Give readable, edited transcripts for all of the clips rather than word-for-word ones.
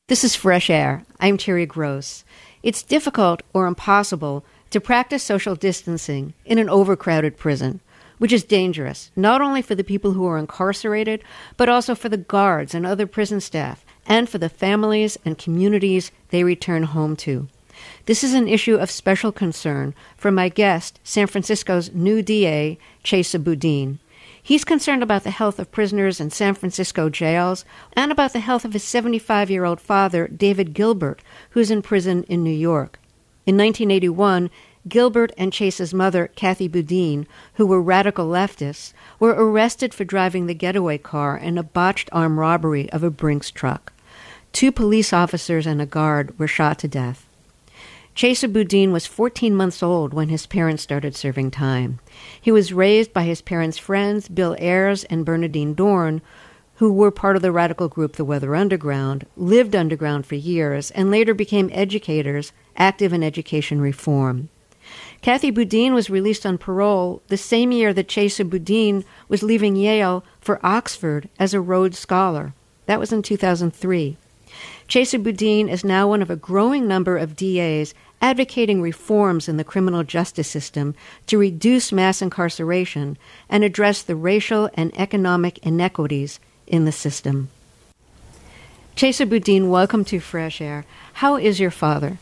This is Fresh Air. I'm Terry Gross. It's difficult or impossible to practice social distancing in an overcrowded prison, which is dangerous, not only for the people who are incarcerated, but also for the guards and other prison staff, and for the families and communities they return home to. This is an issue of special concern for my guest, San Francisco's new DA, Chesa Boudin. He's concerned about the health of prisoners in San Francisco jails and about the health of his 75-year-old father, David Gilbert, who's in prison in New York. In 1981, Gilbert and Chesa's mother, Kathy Boudin, who were radical leftists, were arrested for driving the getaway car in a botched armed robbery of a Brinks truck. 2 police officers and a guard were shot to death. Chesa Boudin was 14 months old when his parents started serving time. He was raised by his parents' friends, Bill Ayers and Bernadine Dorn, who were part of the radical group The Weather Underground, lived underground for years, and later became educators active in education reform. Kathy Boudin was released on parole the same year that Chesa Boudin was leaving Yale for Oxford as a Rhodes Scholar. That was in 2003. Chesa Boudin is now one of a growing number of DAs advocating reforms in the criminal justice system to reduce mass incarceration and address the racial and economic inequities in the system. Chesa Boudin, welcome to Fresh Air. How is your father?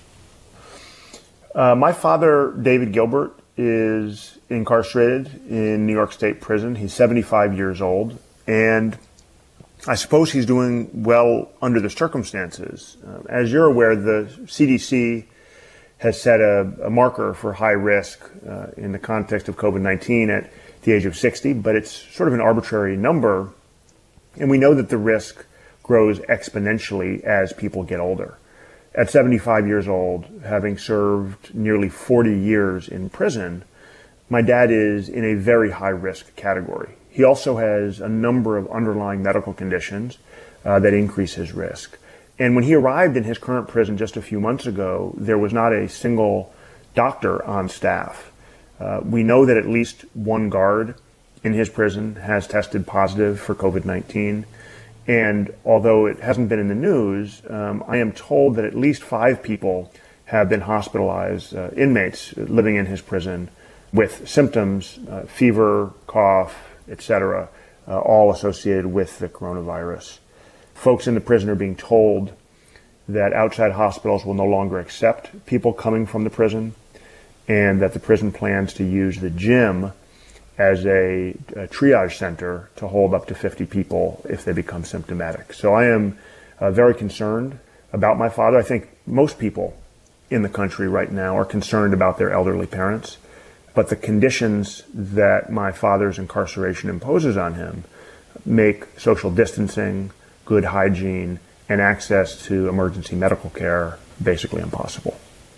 My father, David Gilbert, is incarcerated in New York State Prison. He's 75 years old, and I suppose he's doing well under the circumstances. As you're aware, the CDC has set a marker for high risk in the context of COVID-19 at the age of 60, but it's sort of an arbitrary number, and we know that the risk grows exponentially as people get older. At 75 years old, having served nearly 40 years in prison, my dad is in a very high risk category. He also has a number of underlying medical conditions that increase his risk. And when he arrived in his current prison just a few months ago, there was not a single doctor on staff. We know that at least one guard in his prison has tested positive for COVID-19. And although it hasn't been in the news, I am told that at least 5 people have been hospitalized, inmates living in his prison with symptoms, fever, cough, etc., all associated with the coronavirus. Folks in the prison are being told that outside hospitals will no longer accept people coming from the prison, and that the prison plans to use the gym as a triage center to hold up to 50 people if they become symptomatic. So I am very concerned about my father. I think most people in the country right now are concerned about their elderly parents. But the conditions that my father's incarceration imposes on him make social distancing, good hygiene, and access to emergency medical care basically impossible.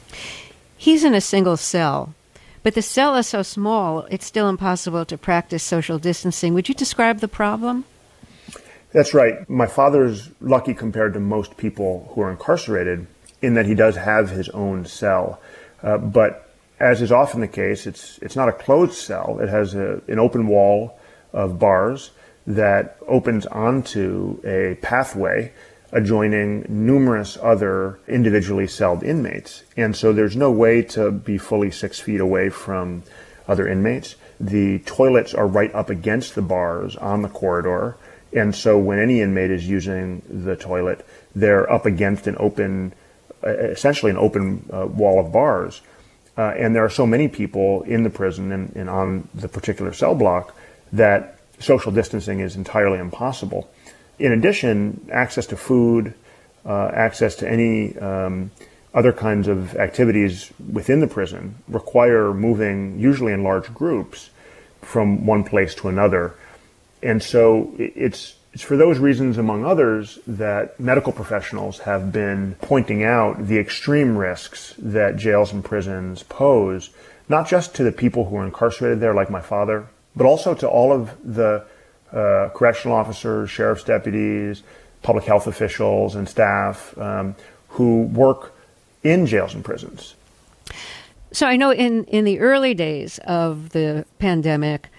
He's in a single cell, but the cell is so small, it's still impossible to practice social distancing. Would you describe the problem? That's right. My father's lucky compared to most people who are incarcerated in that he does have his own cell, but as is often the case, it's not a closed cell. It has an open wall of bars that opens onto a pathway adjoining numerous other individually celled inmates. And so there's no way to be fully 6 feet away from other inmates. The toilets are right up against the bars on the corridor. And so when any inmate is using the toilet, they're up against an open, essentially an open wall of bars. And there are so many people in the prison and on the particular cell block that social distancing is entirely impossible. In addition, access to food, access to any other kinds of activities within the prison require moving, usually in large groups, from one place to another. And so it's for those reasons, among others, that medical professionals have been pointing out the extreme risks that jails and prisons pose, not just to the people who are incarcerated there, like my father, but also to all of the correctional officers, sheriff's deputies, public health officials, and staff who work in jails and prisons. So I know in the early days of the pandemic,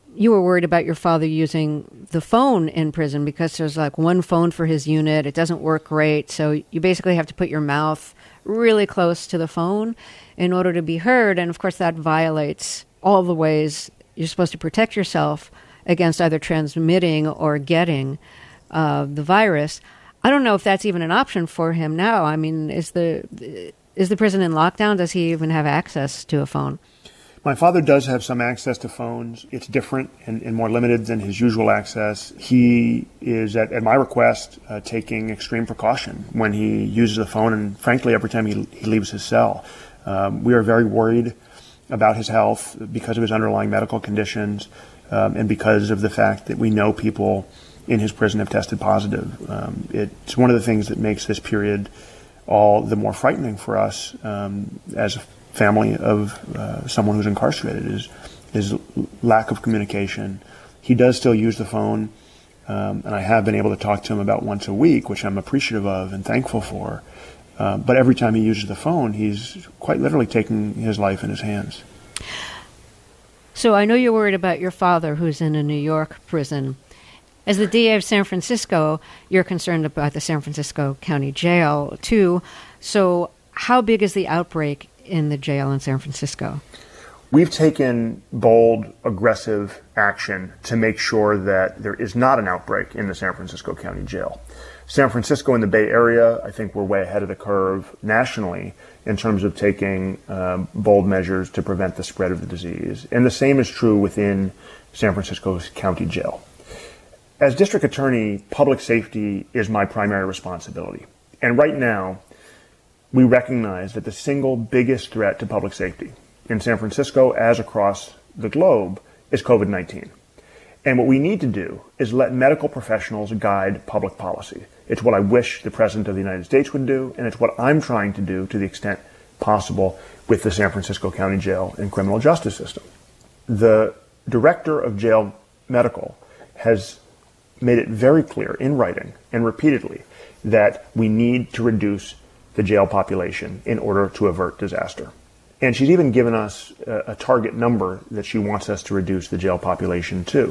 you were worried about your father using the phone in prison because there's like one phone for his unit. It doesn't work great. So you basically have to put your mouth really close to the phone in order to be heard. And of course, that violates all the ways you're supposed to protect yourself against either transmitting or getting the virus. I don't know if that's even an option for him now. I mean, is the prison in lockdown? Does he even have access to a phone? My father does have some access to phones. It's different and more limited than his usual access. He is, at my request, taking extreme precaution when he uses the phone, and frankly, every time he leaves his cell. We are very worried about his health because of his underlying medical conditions and because of the fact that we know people in his prison have tested positive. It's one of the things that makes this period all the more frightening for us as a family of someone who's incarcerated, is lack of communication. He does still use the phone, and I have been able to talk to him about once a week, which I'm appreciative of and thankful for. But every time he uses the phone, he's quite literally taking his life in his hands. So I know you're worried about your father, who's in a New York prison. As the DA of San Francisco, you're concerned about the San Francisco County Jail, too. So how big is the outbreak in the jail in San Francisco? We've taken bold, aggressive action to make sure that there is not an outbreak in the San Francisco County Jail. San Francisco and the Bay Area, I think we're way ahead of the curve nationally in terms of taking bold measures to prevent the spread of the disease. And the same is true within San Francisco's County Jail. As district attorney, public safety is my primary responsibility. And right now, we recognize that the single biggest threat to public safety in San Francisco, as across the globe, is COVID-19. And what we need to do is let medical professionals guide public policy. It's what I wish the President of the United States would do, and it's what I'm trying to do to the extent possible with the San Francisco County Jail and criminal justice system. The director of jail medical has made it very clear in writing and repeatedly that we need to reduce the jail population in order to avert disaster. And she's even given us a target number that she wants us to reduce the jail population to.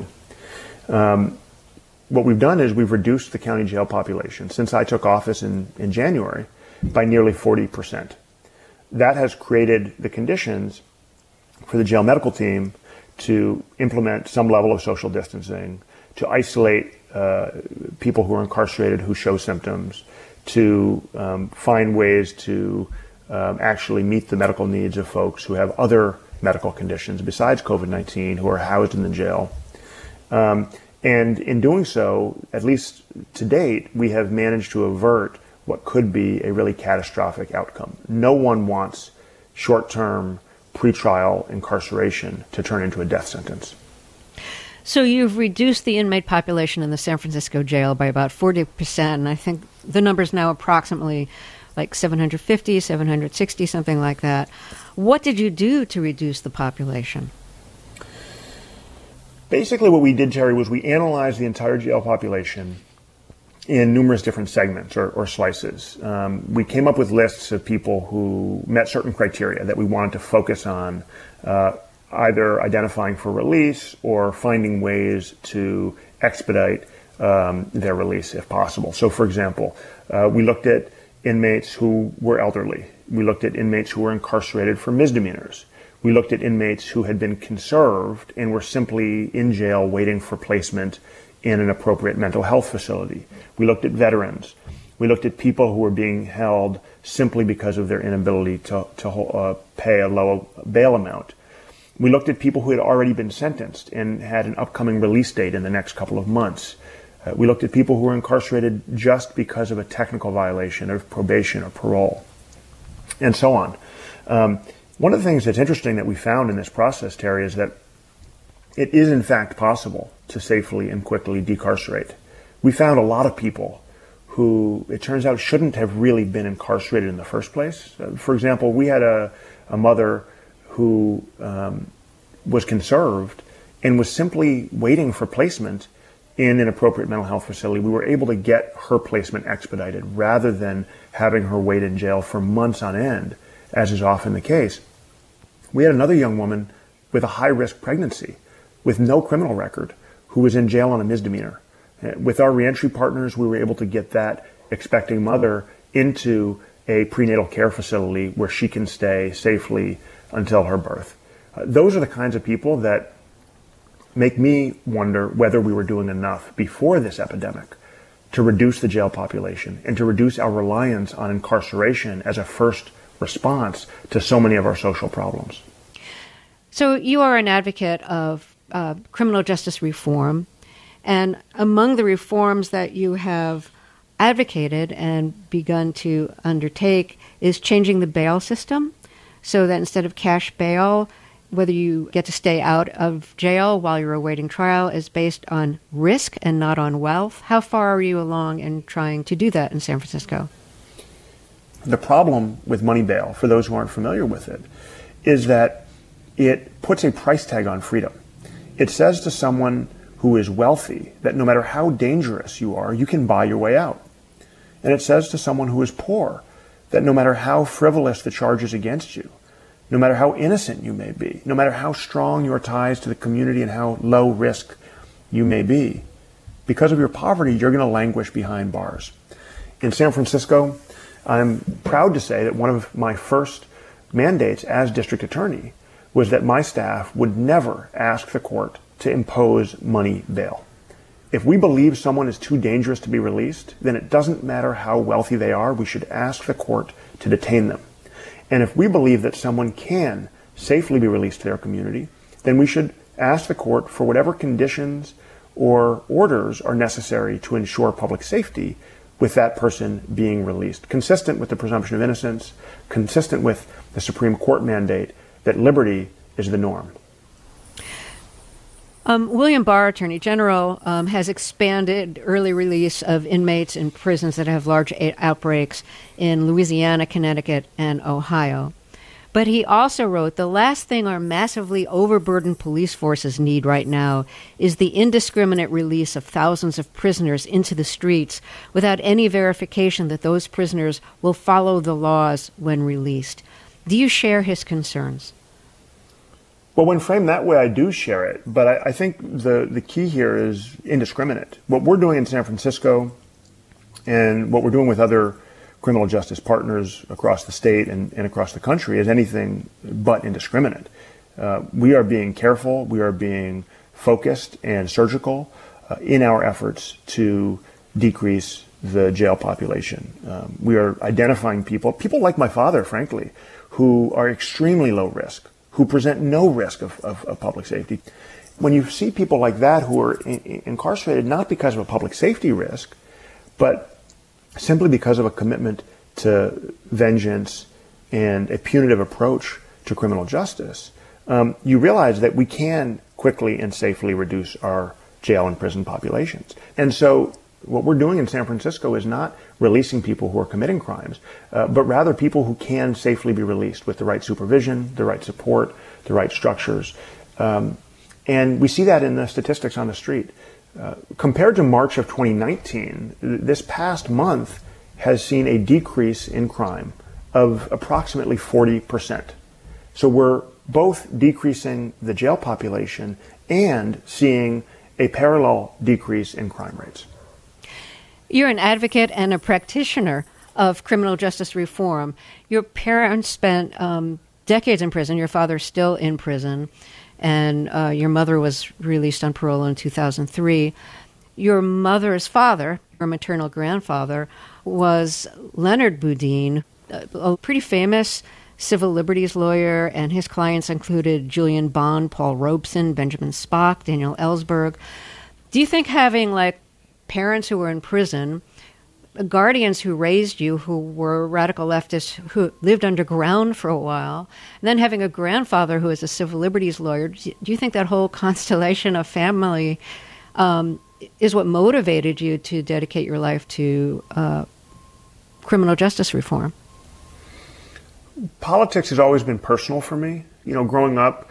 What we've done is we've reduced the county jail population since I took office in January by nearly 40%. That has created the conditions for the jail medical team to implement some level of social distancing, to isolate people who are incarcerated who show symptoms, to find ways to actually meet the medical needs of folks who have other medical conditions besides COVID-19 who are housed in the jail. And in doing so, at least to date, we have managed to avert what could be a really catastrophic outcome. No one wants short-term pretrial incarceration to turn into a death sentence. So you've reduced the inmate population in the San Francisco jail by about 40%, and I think the number's now approximately like 750, 760, something like that. What did you do to reduce the population? Basically what we did, Terry, was we analyzed the entire jail population in numerous different segments or slices. We came up with lists of people who met certain criteria that we wanted to focus on, either identifying for release or finding ways to expedite their release if possible. So, for example, we looked at inmates who were elderly. We looked at inmates who were incarcerated for misdemeanors. We looked at inmates who had been conserved and were simply in jail waiting for placement in an appropriate mental health facility. We looked at veterans. We looked at people who were being held simply because of their inability to pay a low bail amount. We looked at people who had already been sentenced and had an upcoming release date in the next couple of months. We looked at people who were incarcerated just because of a technical violation of probation or parole, and so on. One of the things that's interesting that we found in this process, Terry, is that it is in fact possible to safely and quickly decarcerate. We found a lot of people who, it turns out, shouldn't have really been incarcerated in the first place. For example, we had a mother who was conserved and was simply waiting for placement in an appropriate mental health facility. We were able to get her placement expedited rather than having her wait in jail for months on end, as is often the case. We had another young woman with a high-risk pregnancy with no criminal record who was in jail on a misdemeanor. With our reentry partners, we were able to get that expecting mother into a prenatal care facility where she can stay safely until her birth. Those are the kinds of people that make me wonder whether we were doing enough before this epidemic to reduce the jail population and to reduce our reliance on incarceration as a first response to so many of our social problems. So you are an advocate of criminal justice reform, and among the reforms that you have advocated and begun to undertake is changing the bail system so that instead of cash bail, whether you get to stay out of jail while you're awaiting trial is based on risk and not on wealth. How far are you along in trying to do that in San Francisco? The problem with money bail, for those who aren't familiar with it, is that it puts a price tag on freedom. It says to someone who is wealthy that no matter how dangerous you are, you can buy your way out. And it says to someone who is poor that no matter how frivolous the charges against you, no matter how innocent you may be, no matter how strong your ties to the community and how low risk you may be, because of your poverty, you're going to languish behind bars. In San Francisco, I'm proud to say that one of my first mandates as district attorney was that my staff would never ask the court to impose money bail. If we believe someone is too dangerous to be released, then it doesn't matter how wealthy they are, we should ask the court to detain them. And if we believe that someone can safely be released to their community, then we should ask the court for whatever conditions or orders are necessary to ensure public safety with that person being released, consistent with the presumption of innocence, consistent with the Supreme Court mandate that liberty is the norm. William Barr, Attorney General, has expanded early release of inmates in prisons that have large outbreaks in Louisiana, Connecticut, and Ohio. But he also wrote, the last thing our massively overburdened police forces need right now is the indiscriminate release of thousands of prisoners into the streets without any verification that those prisoners will follow the laws when released. Do you share his concerns? Well, when framed that way, I do share it. But I think the key here is indiscriminate. What we're doing in San Francisco and what we're doing with other criminal justice partners across the state and across the country is anything but indiscriminate. We are being careful. We are being focused and surgical in our efforts to decrease the jail population. We are identifying people like my father, frankly, who are extremely low risk, who present no risk of public safety. When you see people like that who are incarcerated not because of a public safety risk, but simply because of a commitment to vengeance and a punitive approach to criminal justice, you realize that we can quickly and safely reduce our jail and prison populations. And so what we're doing in San Francisco is not releasing people who are committing crimes, but rather people who can safely be released with the right supervision, the right support, the right structures. And we see that in the statistics on the street. Compared to March of 2019, this past month has seen a decrease in crime of approximately 40%. So we're both decreasing the jail population and seeing a parallel decrease in crime rates. You're an advocate and a practitioner of criminal justice reform. Your parents spent decades in prison. Your father's still in prison, and your mother was released on parole in 2003. Your mother's father, her maternal grandfather, was Leonard Boudin, a pretty famous civil liberties lawyer, and his clients included Julian Bond, Paul Robeson, Benjamin Spock, Daniel Ellsberg. Do you think having, parents who were in prison, guardians who raised you, who were radical leftists, who lived underground for a while, and then having a grandfather who was a civil liberties lawyer, do you think that whole constellation of family is what motivated you to dedicate your life to criminal justice reform? Politics has always been personal for me. Growing up,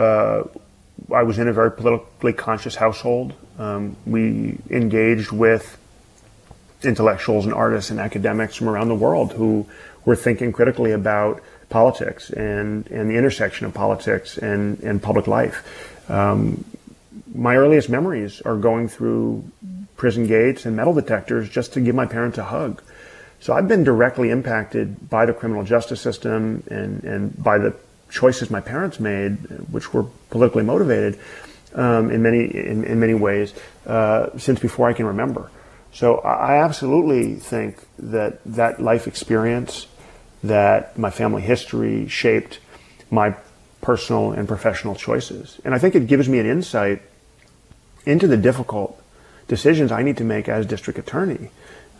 I was in a very politically conscious household. We engaged with intellectuals and artists and academics from around the world who were thinking critically about politics and the intersection of politics and public life. my earliest memories are going through prison gates and metal detectors just to give my parents a hug. So I've been directly impacted by the criminal justice system and by the choices my parents made, which were politically motivated in many ways, since before I can remember. So I absolutely think that life experience, that my family history shaped my personal and professional choices. And I think it gives me an insight into the difficult decisions I need to make as district attorney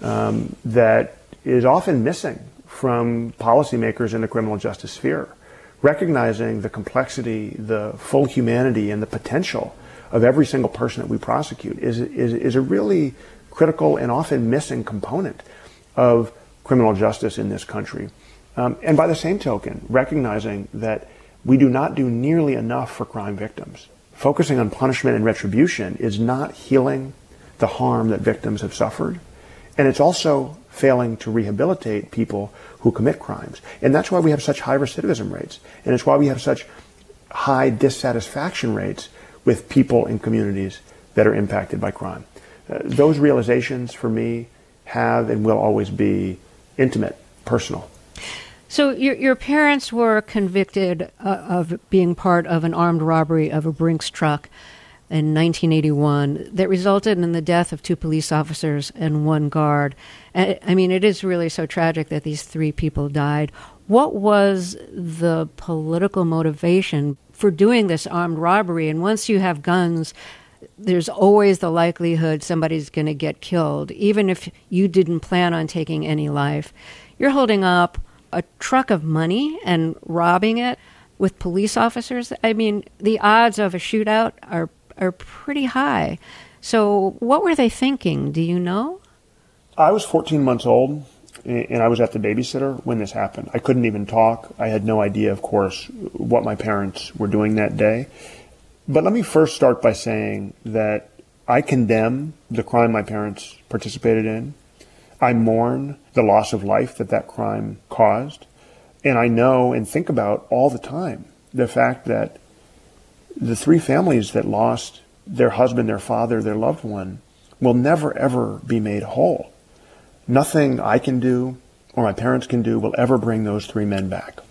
that is often missing from policymakers in the criminal justice sphere. Recognizing the complexity, the full humanity, and the potential of every single person that we prosecute is a really critical and often missing component of criminal justice in this country. And by the same token, recognizing that we do not do nearly enough for crime victims. Focusing on punishment and retribution is not healing the harm that victims have suffered, and it's also failing to rehabilitate people who commit crimes. And that's why we have such high recidivism rates, and it's why we have such high dissatisfaction rates with people in communities that are impacted by crime. Those realizations for me have and will always be intimate, personal. So your parents were convicted of being part of an armed robbery of a Brinks truck in 1981 that resulted in the death of 2 police officers and 1 guard. I mean, it is really so tragic that these 3 people died. What was the political motivation for doing this armed robbery? And once you have guns, there's always the likelihood somebody's going to get killed, even if you didn't plan on taking any life. You're holding up a truck of money and robbing it with police officers. I mean, the odds of a shootout are pretty high. So what were they thinking? Do you know? I was 14 months old, and I was at the babysitter when this happened. I couldn't even talk. I had no idea, of course, what my parents were doing that day. But let me first start by saying that I condemn the crime my parents participated in. I mourn the loss of life that crime caused. And I know and think about all the time the fact that the 3 families that lost their husband, their father, their loved one will never, ever be made whole. Nothing I can do or my parents can do will ever bring those 3 men back.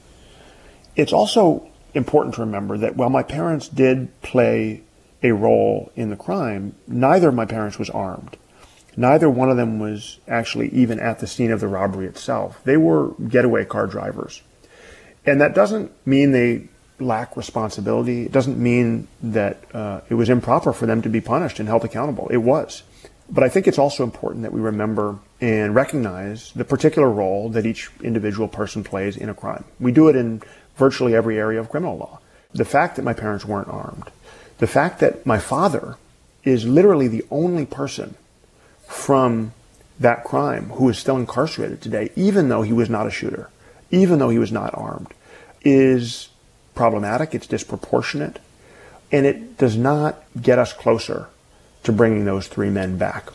It's also important to remember that while my parents did play a role in the crime, neither of my parents was armed. Neither one of them was actually even at the scene of the robbery itself. They were getaway car drivers. And that doesn't mean they lack responsibility. It doesn't mean that it was improper for them to be punished and held accountable. It was. But I think it's also important that we remember and recognize the particular role that each individual person plays in a crime. We do it in virtually every area of criminal law. The fact that my parents weren't armed, the fact that my father is literally the only person from that crime who is still incarcerated today, even though he was not a shooter, even though he was not armed, is problematic. It's disproportionate, and it does not get us closer to bringing those 3 men back.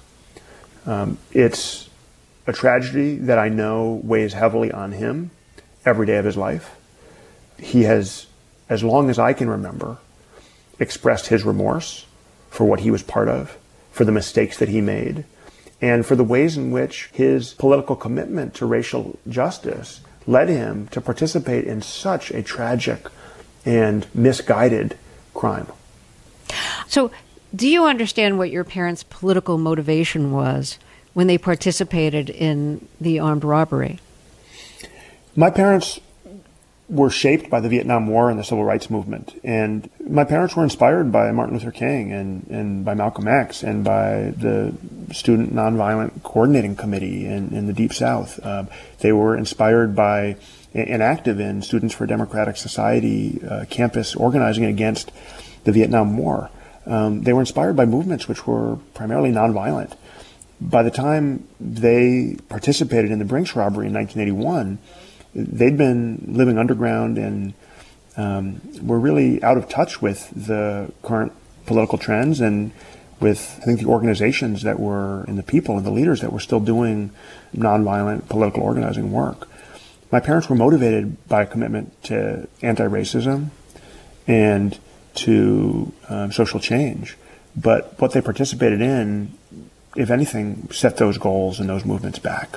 It's a tragedy that I know weighs heavily on him every day of his life. He has, as long as I can remember, expressed his remorse for what he was part of, for the mistakes that he made, and for the ways in which his political commitment to racial justice led him to participate in such a tragic and misguided crime. So, do you understand what your parents' political motivation was when they participated in the armed robbery? My parents were shaped by the Vietnam War and the Civil Rights Movement. And my parents were inspired by Martin Luther King and by Malcolm X and by the Student Nonviolent Coordinating Committee in the Deep South. They were inspired by and active in Students for Democratic Society campus organizing against the Vietnam War. They were inspired by movements which were primarily nonviolent. By the time they participated in the Brinks robbery in 1981, they'd been living underground and were really out of touch with the current political trends and with, I think, the organizations that were, and the people and the leaders that were still doing nonviolent political organizing work. My parents were motivated by a commitment to anti-racism and to social change. But what they participated in, if anything, set those goals and those movements back.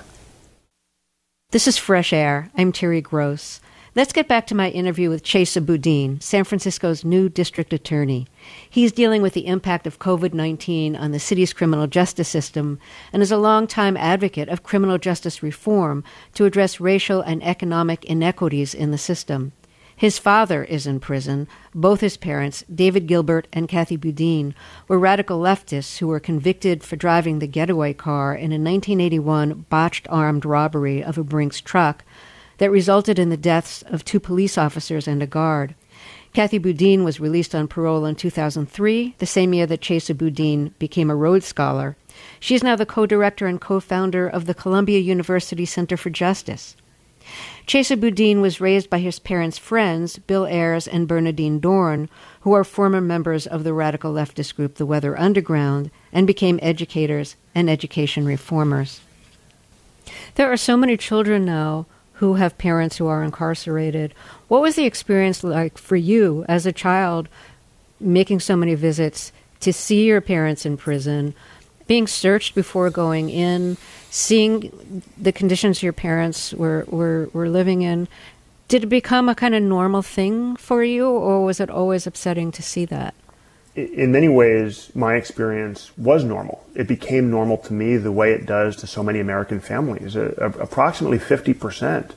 This is Fresh Air. I'm Terry Gross. Let's get back to my interview with Chesa Boudin, San Francisco's new district attorney. He's dealing with the impact of COVID-19 on the city's criminal justice system and is a longtime advocate of criminal justice reform to address racial and economic inequities in the system. His father is in prison. Both his parents, David Gilbert and Kathy Boudin, were radical leftists who were convicted for driving the getaway car in a 1981 botched armed robbery of a Brinks truck that resulted in the deaths of 2 police officers and a guard. Kathy Boudin was released on parole in 2003, the same year that Chesa Boudin became a Rhodes Scholar. She is now the co-director and co-founder of the Columbia University Center for Justice. Chesa Boudin was raised by his parents' friends, Bill Ayers and Bernadine Dorn, who are former members of the radical leftist group The Weather Underground, and became educators and education reformers. There are so many children now who have parents who are incarcerated. What was the experience like for you as a child, making so many visits, to see your parents in prison, being searched before going in, seeing the conditions your parents were living in? Did it become a kind of normal thing for you, or was it always upsetting to see that? In many ways, my experience was normal. It became normal to me the way it does to so many American families. Approximately 50%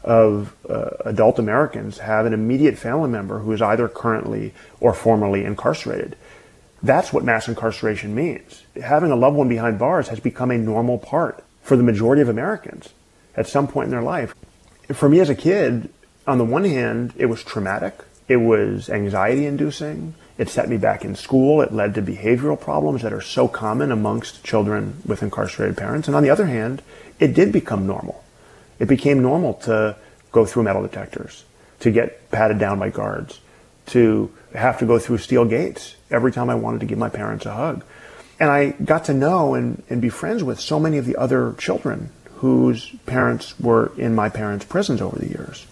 of adult Americans have an immediate family member who is either currently or formerly incarcerated. That's what mass incarceration means. Having a loved one behind bars has become a normal part for the majority of Americans at some point in their life. For me as a kid, on the one hand, it was traumatic. It was anxiety-inducing. It set me back in school. It led to behavioral problems that are so common amongst children with incarcerated parents. And on the other hand, it did become normal. It became normal to go through metal detectors, to get patted down by guards, to have to go through steel gates every time I wanted to give my parents a hug. And I got to know and be friends with so many of the other children whose parents were in my parents' prisons over the years.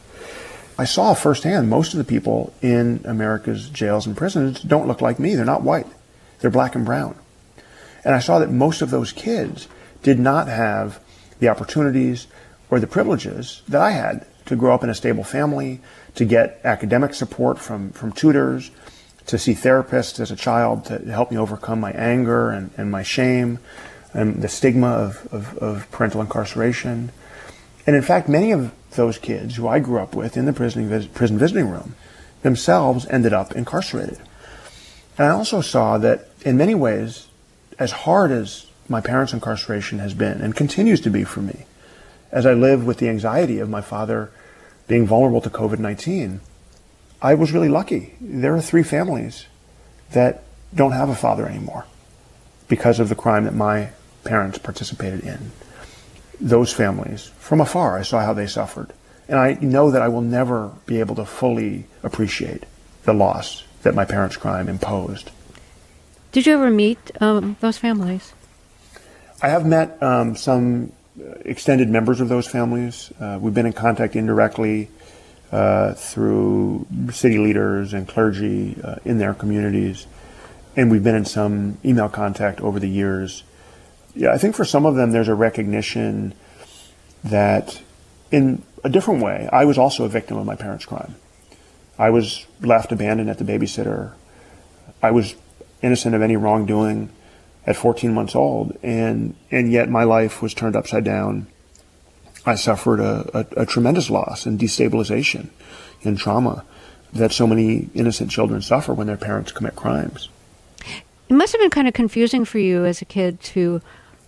I saw firsthand most of the people in America's jails and prisons don't look like me. They're not white. They're black and brown. And I saw that most of those kids did not have the opportunities or the privileges that I had to grow up in a stable family, to get academic support from tutors, to see therapists as a child to help me overcome my anger and my shame and the stigma of parental incarceration. And in fact, many of those kids who I grew up with in the prison visiting room themselves ended up incarcerated. And I also saw that in many ways, as hard as my parents' incarceration has been and continues to be for me, as I live with the anxiety of my father being vulnerable to COVID-19, I was really lucky. There are 3 families that don't have a father anymore because of the crime that my parents participated in. Those families, from afar, I saw how they suffered. And I know that I will never be able to fully appreciate the loss that my parents' crime imposed. Did you ever meet those families? I have met some extended members of those families. We've been in contact indirectly through city leaders and clergy in their communities. And we've been in some email contact over the years. Yeah, I think for some of them there's a recognition that in a different way, I was also a victim of my parents' crime. I was left abandoned at the babysitter. I was innocent of any wrongdoing at 14 months old, and yet my life was turned upside down. I suffered a tremendous loss and destabilization and trauma that so many innocent children suffer when their parents commit crimes. It must have been kind of confusing for you as a kid to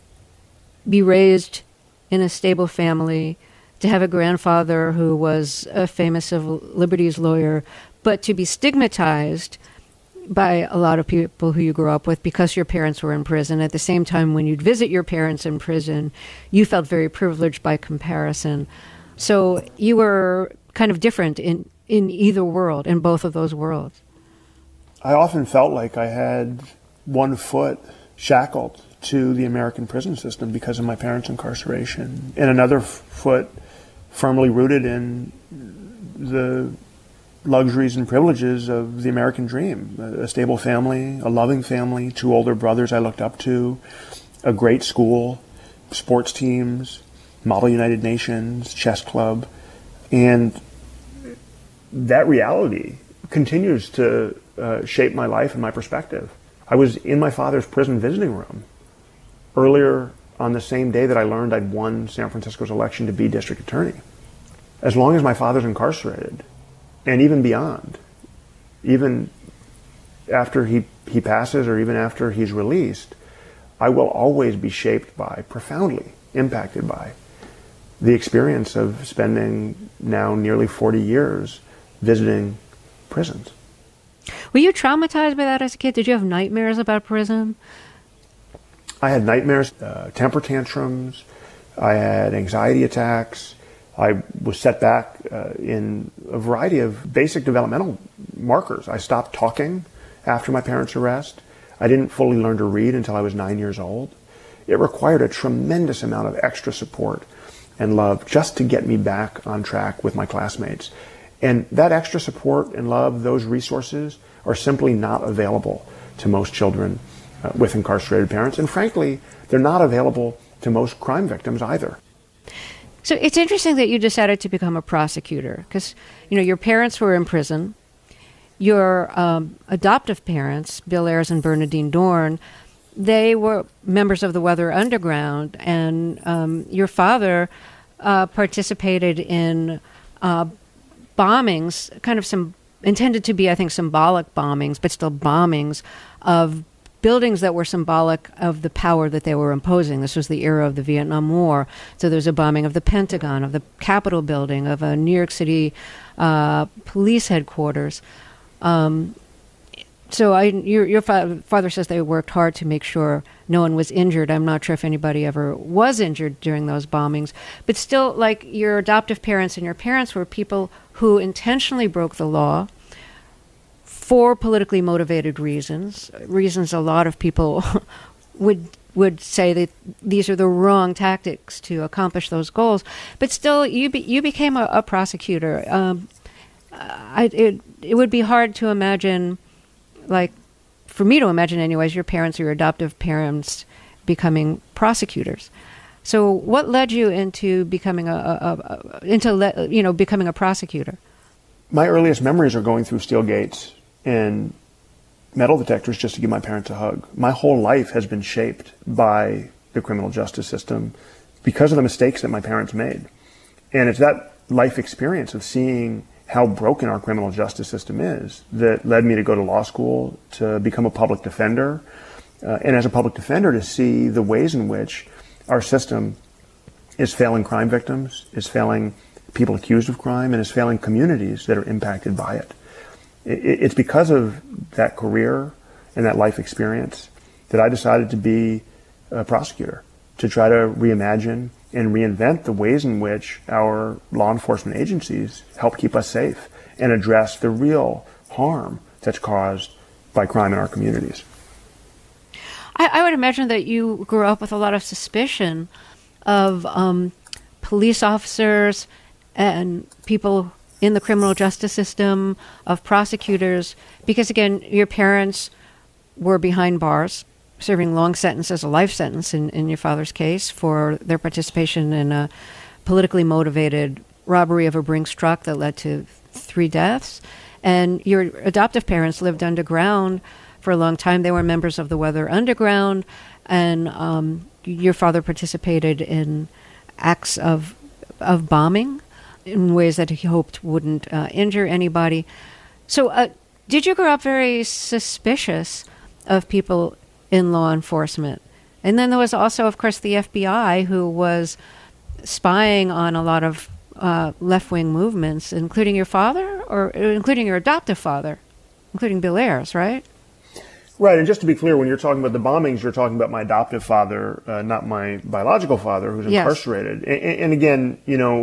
be raised in a stable family, to have a grandfather who was a famous civil liberties lawyer, but to be stigmatized by a lot of people who you grew up with because your parents were in prison. At the same time, when you'd visit your parents in prison, you felt very privileged by comparison. So you were kind of different in either world, in both of those worlds. I often felt like I had one foot shackled to the American prison system because of my parents' incarceration, and another foot firmly rooted in the luxuries and privileges of the American dream. A stable family, a loving family, 2 older brothers I looked up to, a great school, sports teams, Model United Nations, chess club. And that reality continues to shape my life and my perspective. I was in my father's prison visiting room earlier on the same day that I learned I'd won San Francisco's election to be district attorney. As long as my father's incarcerated, and even beyond, even after he passes or even after he's released, I will always be shaped by, profoundly impacted by, the experience of spending now nearly 40 years visiting prisons. Were you traumatized by that as a kid? Did you have nightmares about prison? I had nightmares, temper tantrums, I had anxiety attacks, I was set back in a variety of basic developmental markers. I stopped talking after my parents' arrest. I didn't fully learn to read until I was 9 years old. It required a tremendous amount of extra support and love just to get me back on track with my classmates. And that extra support and love, those resources, are simply not available to most children with incarcerated parents. And frankly, they're not available to most crime victims either. So it's interesting that you decided to become a prosecutor because, your parents were in prison. Your adoptive parents, Bill Ayers and Bernadine Dorn, they were members of the Weather Underground, and your father participated in bombings, kind of some intended to be, I think, symbolic bombings, but still bombings of buildings that were symbolic of the power that they were imposing. This was the era of the Vietnam War. So there's a bombing of the Pentagon, of the Capitol building, of a New York City police headquarters. So your father says they worked hard to make sure no one was injured. I'm not sure if anybody ever was injured during those bombings. But still, like your adoptive parents and your parents were people who intentionally broke the law for politically motivated reasons a lot of people would say that these are the wrong tactics to accomplish those goals. But still, you became a prosecutor. It would be hard to imagine, like, for me to imagine anyways, your parents or your adoptive parents becoming prosecutors. So what led you into becoming becoming a prosecutor? My earliest memories are going through steel gates and metal detectors just to give my parents a hug. My whole life has been shaped by the criminal justice system because of the mistakes that my parents made. And it's that life experience of seeing how broken our criminal justice system is that led me to go to law school, to become a public defender, and as a public defender to see the ways in which our system is failing crime victims, is failing people accused of crime, and is failing communities that are impacted by it. It's because of that career and that life experience that I decided to be a prosecutor, to try to reimagine and reinvent the ways in which our law enforcement agencies help keep us safe and address the real harm that's caused by crime in our communities. I would imagine that you grew up with a lot of suspicion of police officers and people in the criminal justice system, of prosecutors, because again, your parents were behind bars, serving long sentences, a life sentence in your father's case, for their participation in a politically motivated robbery of a Brinks truck that led to 3 deaths. And your adoptive parents lived underground for a long time. They were members of the Weather Underground, and your father participated in acts of bombing in ways that he hoped wouldn't injure anybody. So did you grow up very suspicious of people in law enforcement? And then there was also, of course, the FBI, who was spying on a lot of left-wing movements, including your father, or including your adoptive father, including Bill Ayers, right? Right, and just to be clear, when you're talking about the bombings, you're talking about my adoptive father, not my biological father, who's incarcerated. Yes. And again,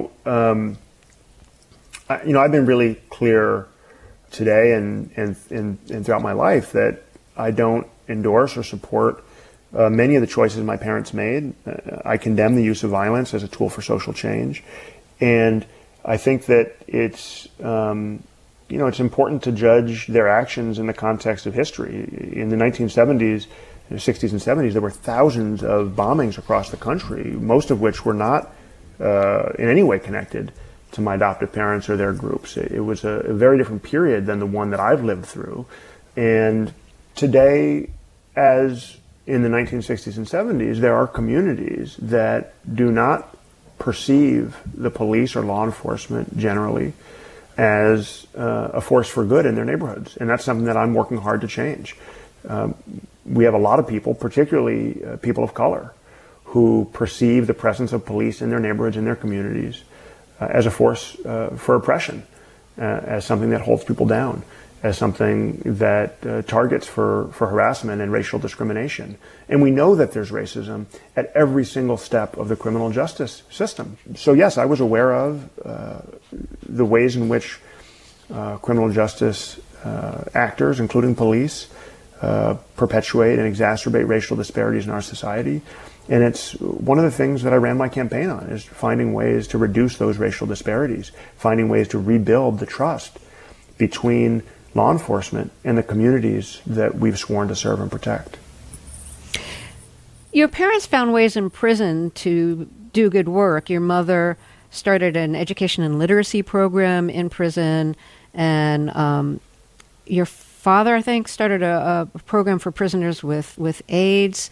I've been really clear today and throughout my life that I don't endorse or support many of the choices my parents made. I condemn the use of violence as a tool for social change, and I think that it's it's important to judge their actions in the context of history. In the 1970s, 60s and 70s, there were thousands of bombings across the country, most of which were not in any way connected to my adoptive parents or their groups. It was a very different period than the one that I've lived through. And today, as in the 1960s and 70s, there are communities that do not perceive the police or law enforcement generally as a force for good in their neighborhoods. And that's something that I'm working hard to change. We have a lot of people, particularly people of color, who perceive the presence of police in their neighborhoods, in their communities, as a force for oppression, as something that holds people down, as something that targets for harassment and racial discrimination. And we know that there's racism at every single step of the criminal justice system. So yes, I was aware of the ways in which criminal justice actors, including police, perpetuate and exacerbate racial disparities in our society. And it's one of the things that I ran my campaign on, is finding ways to reduce those racial disparities, finding ways to rebuild the trust between law enforcement and the communities that we've sworn to serve and protect. Your parents found ways in prison to do good work. Your mother started an education and literacy program in prison, and your father, I think, started a program for prisoners with AIDS.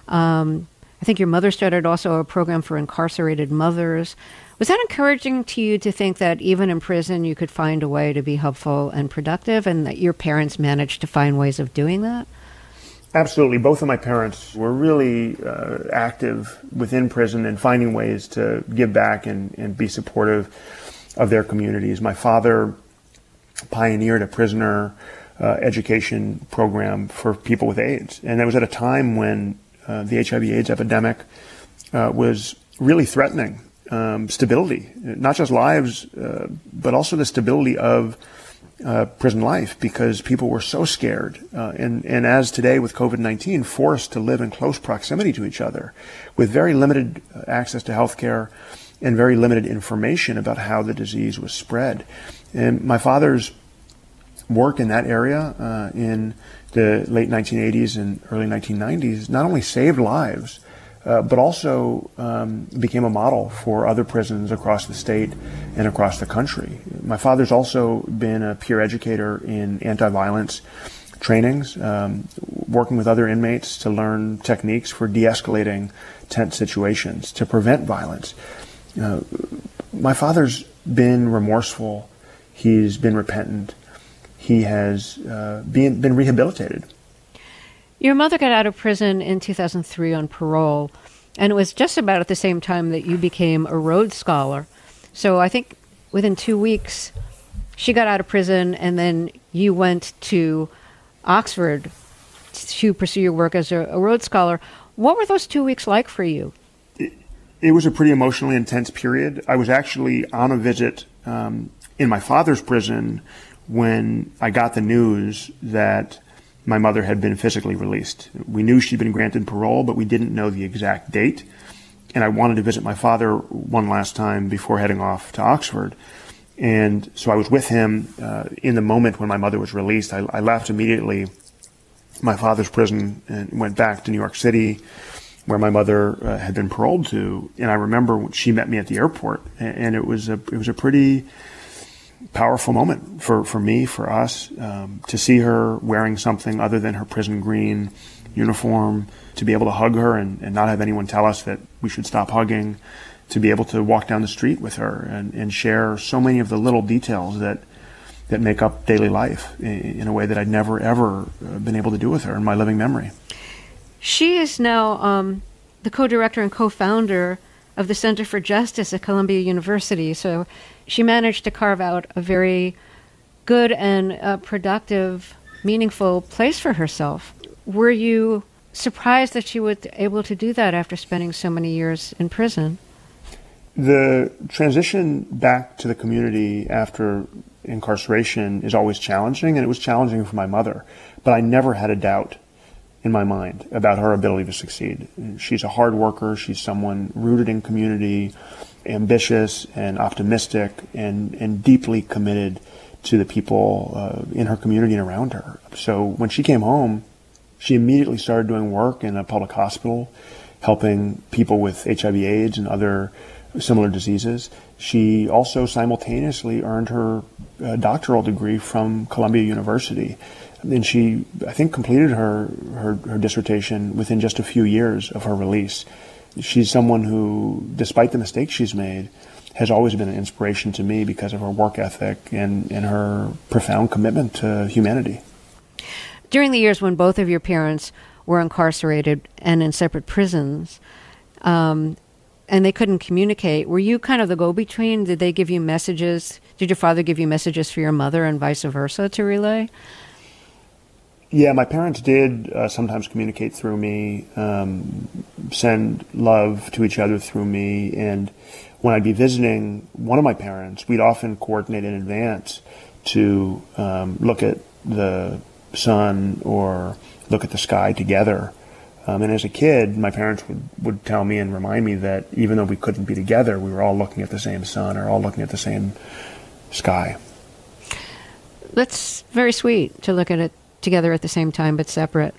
I think your mother started also a program for incarcerated mothers. Was that encouraging to you to think that even in prison you could find a way to be helpful and productive, and that your parents managed to find ways of doing that? Absolutely. Both of my parents were really active within prison and finding ways to give back and be supportive of their communities. My father pioneered a prisoner education program for people with AIDS, and that was at a time when the HIV/AIDS epidemic was really threatening stability, not just lives, but also the stability of prison life, because people were so scared. And as today with COVID-19, forced to live in close proximity to each other with very limited access to healthcare and very limited information about how the disease was spread. And my father's work in that area in the late 1980s and early 1990s not only saved lives, but also became a model for other prisons across the state and across the country. My father's also been a peer educator in anti-violence trainings, working with other inmates to learn techniques for de-escalating tense situations, to prevent violence. My father's been remorseful. He's been repentant. He has been rehabilitated. Your mother got out of prison in 2003 on parole, and it was just about at the same time that you became a Rhodes Scholar. So I think within 2 weeks, she got out of prison, and then you went to Oxford to pursue your work as a Rhodes Scholar. What were those 2 weeks like for you? It was a pretty emotionally intense period. I was actually on a visit in my father's prison when I got the news that my mother had been physically released. We knew she'd been granted parole, but we didn't know the exact date. And I wanted to visit my father one last time before heading off to Oxford. And so I was with him in the moment when my mother was released. I left immediately my father's prison and went back to New York City, where my mother had been paroled to. And I remember when she met me at the airport, and it was a pretty powerful moment for me, for us, to see her wearing something other than her prison green uniform, to be able to hug her and not have anyone tell us that we should stop hugging, to be able to walk down the street with her and share so many of the little details that make up daily life in a way that I'd never, ever been able to do with her in my living memory. She is now the co-director and co-founder of the Center for Justice at Columbia University. So she managed to carve out a very good and productive, meaningful place for herself. Were you surprised that she was able to do that after spending so many years in prison? The transition back to the community after incarceration is always challenging, and it was challenging for my mother. But I never had a doubt in my mind about her ability to succeed. She's a hard worker. She's someone rooted in community, ambitious and optimistic, and deeply committed to the people in her community and around her. So when she came home, she immediately started doing work in a public hospital, helping people with HIV/AIDS and other similar diseases. She also simultaneously earned her doctoral degree from Columbia University. And she, I think, completed her dissertation within just a few years of her release. She's someone who, despite the mistakes she's made, has always been an inspiration to me because of her work ethic and her profound commitment to humanity. During the years when both of your parents were incarcerated and in separate prisons, and they couldn't communicate, were you kind of the go-between? Did they give you messages? Did your father give you messages for your mother and vice versa to relay? Yeah, my parents did sometimes communicate through me, send love to each other through me. And when I'd be visiting one of my parents, we'd often coordinate in advance to look at the sun or look at the sky together. And as a kid, my parents would tell me and remind me that even though we couldn't be together, we were all looking at the same sun or all looking at the same sky. That's very sweet to look at it together at the same time but separate.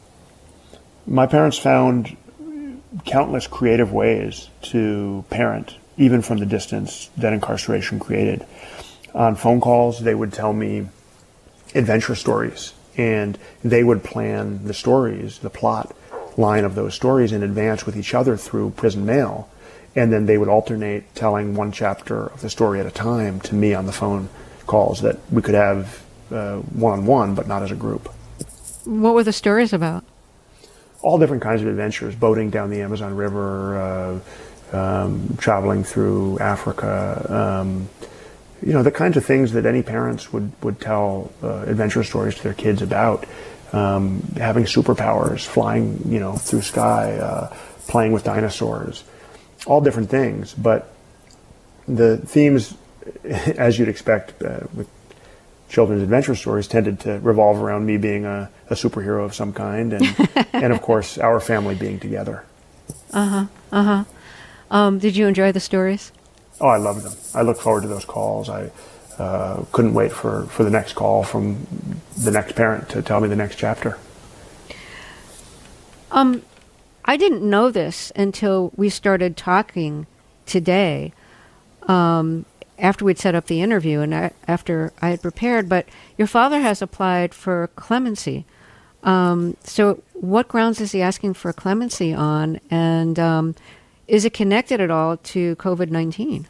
My parents found countless creative ways to parent, even from the distance that incarceration created. On phone calls, they would tell me adventure stories, and they would plan the stories, the plot line of those stories in advance with each other through prison mail, and then they would alternate telling one chapter of the story at a time to me on the phone calls that we could have one-on-one, but not as a group. What were the stories about? All different kinds of adventures, boating down the Amazon River, traveling through Africa, the kinds of things that any parents would tell adventure stories to their kids about. Having superpowers, flying, through sky, playing with dinosaurs, all different things. But the themes, as you'd expect with children's adventure stories, tended to revolve around me being a superhero of some kind, and of course our family being together. Did you enjoy the stories? Oh, I loved them. I look forward to those calls. I couldn't wait for the next call from the next parent to tell me the next chapter. I didn't know this until we started talking today. After we'd set up the interview and after I had prepared, but your father has applied for clemency. So what grounds is he asking for clemency on? And is it connected at all to COVID-19?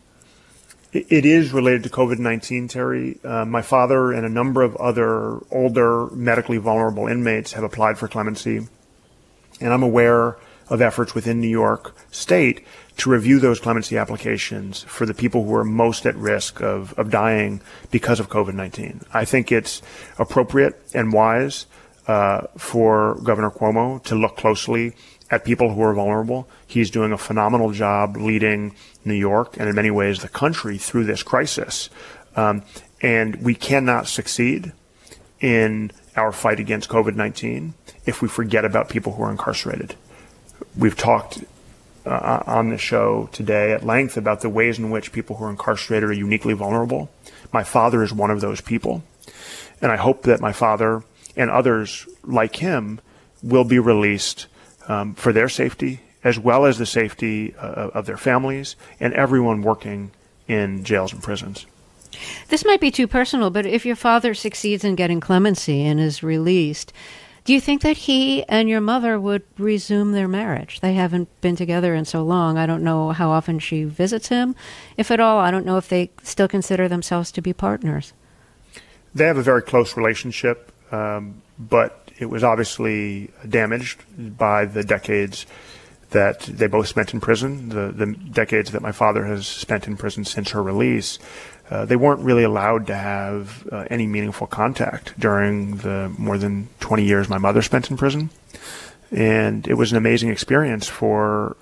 It is related to COVID-19, Terry. My father and a number of other older medically vulnerable inmates have applied for clemency. And I'm aware of efforts within New York State to review those clemency applications for the people who are most at risk of dying because of COVID-19. I think it's appropriate and wise for Governor Cuomo to look closely at people who are vulnerable. He's doing a phenomenal job leading New York and in many ways the country through this crisis. And we cannot succeed in our fight against COVID-19 if we forget about people who are incarcerated. We've talked on the show today at length about the ways in which people who are incarcerated are uniquely vulnerable. My father is one of those people. And I hope that my father and others like him will be released for their safety, as well as the safety of their families and everyone working in jails and prisons. This might be too personal, but if your father succeeds in getting clemency and is released, do you think that he and your mother would resume their marriage? They haven't been together in so long. I don't know how often she visits him, if at all. I don't know if they still consider themselves to be partners. They have a very close relationship, but it was obviously damaged by the decades that they both spent in prison, the decades that my father has spent in prison since her release. They weren't really allowed to have any meaningful contact during the more than 20 years my mother spent in prison. And it was an amazing experience for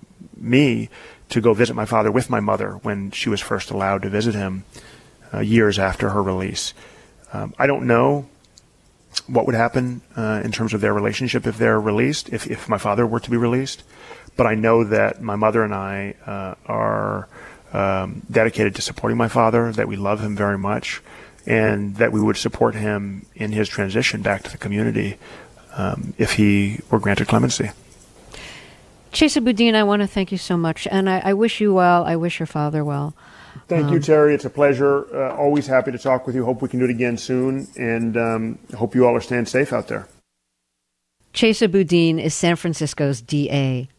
me to go visit my father with my mother when she was first allowed to visit him years after her release. I don't know what would happen in terms of their relationship if they're released, if my father were to be released. But I know that my mother and I are dedicated to supporting my father, that we love him very much, and that we would support him in his transition back to the community if he were granted clemency. Chesa Boudin, I want to thank you so much, and I wish you well. I wish your father well. Thank you, Terry. It's a pleasure. Always happy to talk with you. Hope we can do it again soon, and hope you all are staying safe out there. Chesa Boudin is San Francisco's DA.